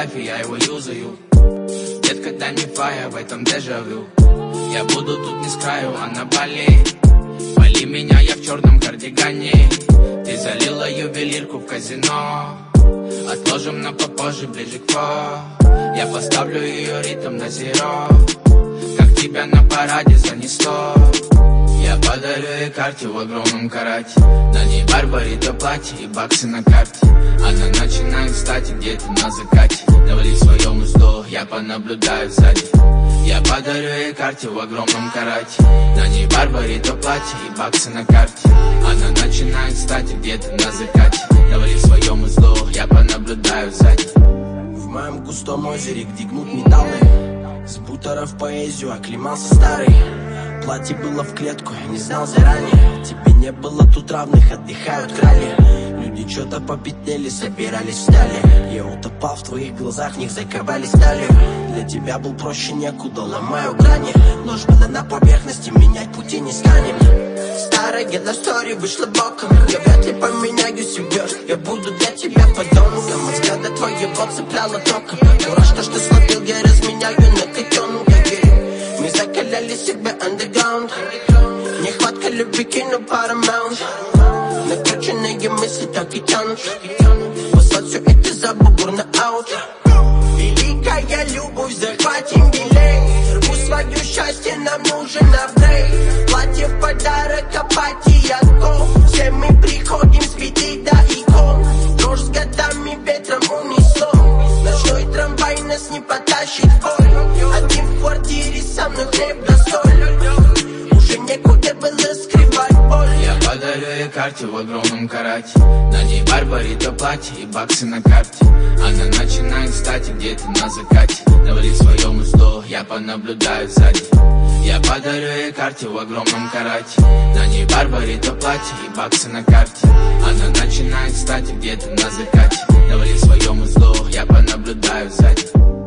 фотографии, я его юзаю. Детка, дай мне фая, в этом дежавю. Я буду тут не с краю, а на Бали. Вали меня, я в черном кардигане. Ты залила ювелирку в казино. Отложим на попозже, ближе к Я поставлю ее ритм на зеро. Как тебя на параде занесло. Я подарю ей карте в огромном карате. На ней Барбарито платье и баксы на карте. Она начинает встать где-то на закате. Навали своем узлу, я понаблюдаю сзади. Я подарю ей карте в огромном карате. На ней Барбарито платье и баксы на карте. Она начинает встать где-то на закате. Навали своем узлу, я понаблюдаю сзади. В моем густом озере, где гнут металлы, с бутера в поэзию оклемался старый. Платье было в клетку, я не знал заранее. Тебе не было тут равных, отдыхают крали. Люди что-то попятнели, собирались в стали. Я утопал в твоих глазах, в них заковали сталью. Для тебя был проще некуда, ломаю грани. Нож было на поверхности, менять пути не станем. Старая геностория вышла боком. Я вряд ли поменяю себя. Я буду для тебя подонком. Взгляда твоего цепляла током. Дурашка, что словил, я разменяю на котенок. Мы закаляли себя underground. Нехватка любви, кино Paramount. Накрученные мысли так и тянут. Послать все это за бугор на аут. Великая любовь, захватим билет. Рву свое счастье, нам нужен апгрейд. Платье в подарок, апатия ком. Все мы приходим с беды до икон. Дрожь с годами ветром унесло. Ночной трамвай нас не потащит в бой. Один в квартире, со мной хлеб да соль. Уже некуда было скрывать боль. Я подарю ей карте в огромном карате. На ней Барбарито платье и баксы на карте. Она начинает встать где-то на закате. Навали своем узлу, я понаблюдаю сзади. Я подарю ей карте в огромном карате. На ней Барбарито платье и баксы на карте. Она начинает встать где-то на закате. Навали своем узлу, я понаблюдаю сзади.